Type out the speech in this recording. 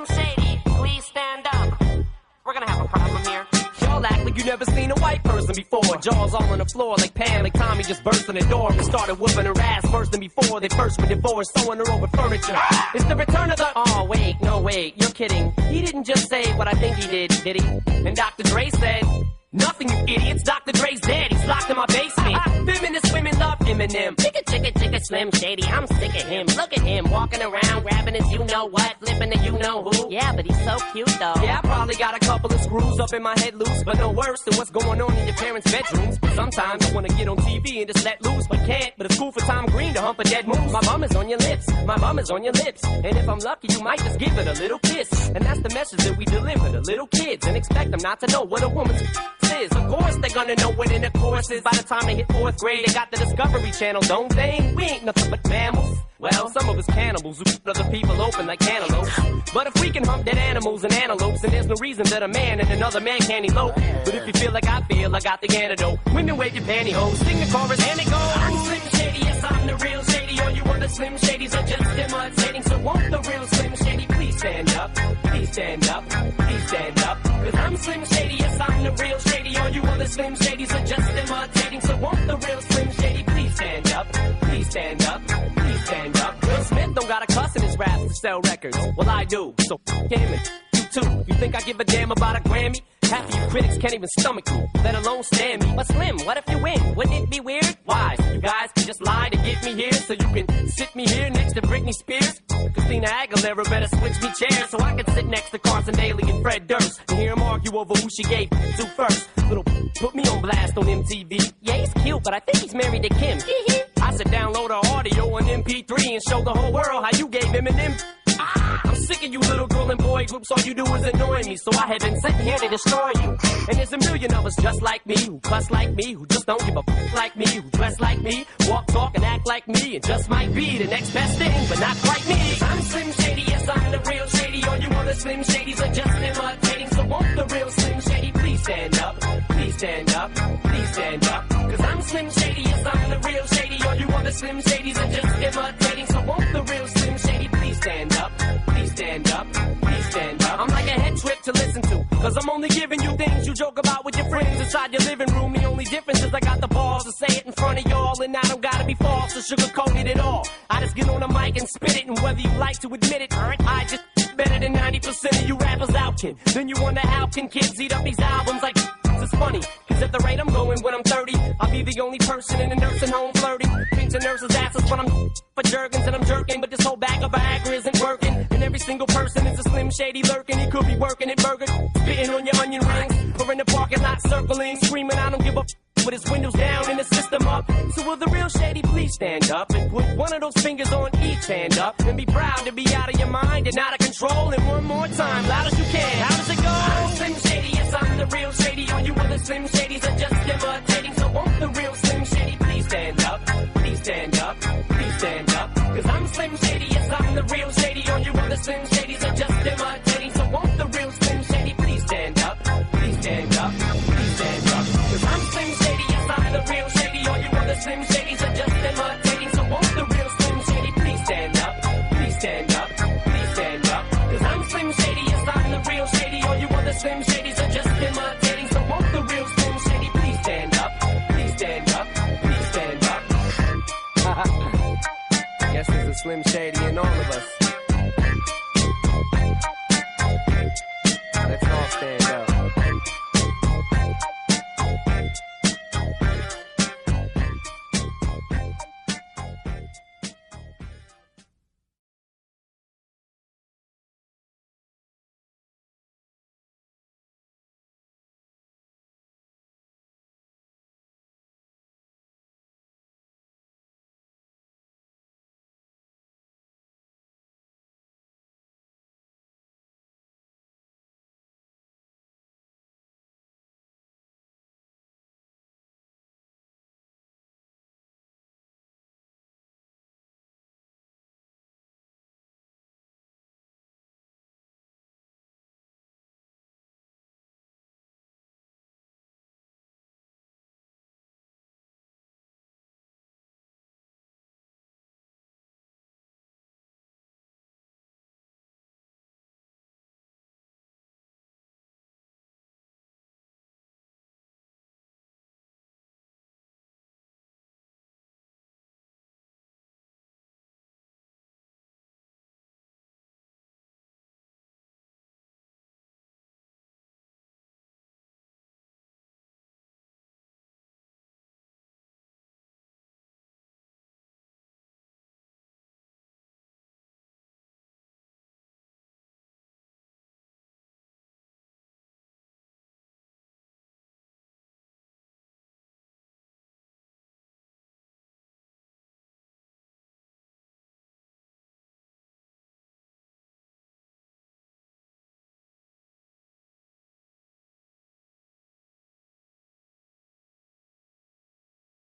Shady, please stand up. We're gonna have a problem here. Y'all act like you never seen a white person before. Jaws all on the floor like Pam, like Tommy just burst in the door and started whooping her ass first than before. They first were divorced, sewing her over furniture. It's the return of the... Oh, wait, no, wait, you're kidding. He didn't just say what I think he did he? And Dr. Dre said... Nothing, you idiots. Dr. Dre's dead. He's locked in my basement. Feminist women love Eminem. Chicka, Slim Shady. I'm sick of him. Look at him walking around, grabbing his you-know-what, flipping the you-know-who. Yeah, but he's so cute, though. Yeah, I probably got a couple of screws up in my head loose, but no worse than what's going on in your parents' bedrooms. But sometimes I want to get on TV and just let loose, but can't. But it's cool for Tom Green to hump a dead moose. My bum is on your lips. My bum is on your lips. And if I'm lucky, you might just give it a little kiss. And that's the message that we deliver to little kids and expect them not to know what a woman's is. Of course they're gonna know what in the course is. By the time they hit 4th grade, they got the Discovery Channel, don't they? We ain't nothing but mammals. Well, some of us cannibals who keep other people open like cantaloupes. But if we can hump dead animals and antelopes, then there's no reason that a man and another man can't elope. But if you feel like I feel, I got the antidote. Women wave your pantyhose, sing the chorus, and it goes. I'm Slim Shady, yes, I'm the real Shady. All you other Slim Shadys are just imitating. So won't the real Slim Shady please stand up? Please stand up, please stand up. Cause I'm Slim Shady, yes, I'm the real Shady. All you other Slim Shadys are just imitating. So won't the real Slim Shady please stand up? Please stand up, please stand up. Will Smith don't got a cuss in his raps to sell records. Well, I do, so him and you too. You think I give a damn about a Grammy? Half of you critics can't even stomach me, let alone stand me. But Slim, what if you win? Wouldn't it be weird? Why? You guys can just lie to get me here, so you can sit me here next to Britney Spears. Christina Aguilera better switch me chairs so I can sit next to Carson Daly and Fred Durst and hear them argue over who she gave to first. Little put me on blast on MTV. Yeah, he's cute, but I think he's married to Kim. I said download our audio on MP3 and show the whole world how you gave Eminem. I'm sick of you little girl and boy groups, all you do is annoy me. So I have been sitting here to destroy you. And there's a million of us just like me, who cuss like me, who just don't give a f like me, who dress like me, walk, talk, and act like me, and just might be the next best thing, but not quite me. I'm Slim Shady, yes, I'm the real Shady. All you other Slim Shadys are just imitating. So won't the real Slim Shady please stand up? Please stand up, please stand up. Cause I'm Slim Shady, yes, I'm the real Shady. All you other Slim Shadys are just imitating. So won't the real Slim Shady please stand up? Please stand up, please stand up. I'm like a head trip to listen to, cause I'm only giving you things you joke about with your friends inside your living room. The only difference is I got the balls to say it in front of y'all, and I don't gotta be false or sugarcoat it at all. I just get on the mic and spit it, and whether you like to admit it, I just better than 90% of you rappers out, kid. Then you wonder how can kids eat up these albums like it's funny, cause at the rate I'm going when I'm 30, I'll be the only person in a nursing home flirting. Pinching nurses' asses when I'm for jerkins and I'm jerking, but this whole bag of Viagra isn't working. And every single person is a Slim Shady lurking. He could be working at Burger, spitting on your onion rings, or in the parking lot circling, screaming I don't give a with his windows down and the system up. So will the real Shady please stand up and put one of those fingers on each hand up and be proud to be out of your mind and out of control. And one more time, loud as you can. How does it go? I'm Slim Shady, yes, I'm the real Shady. All you other Slim Shady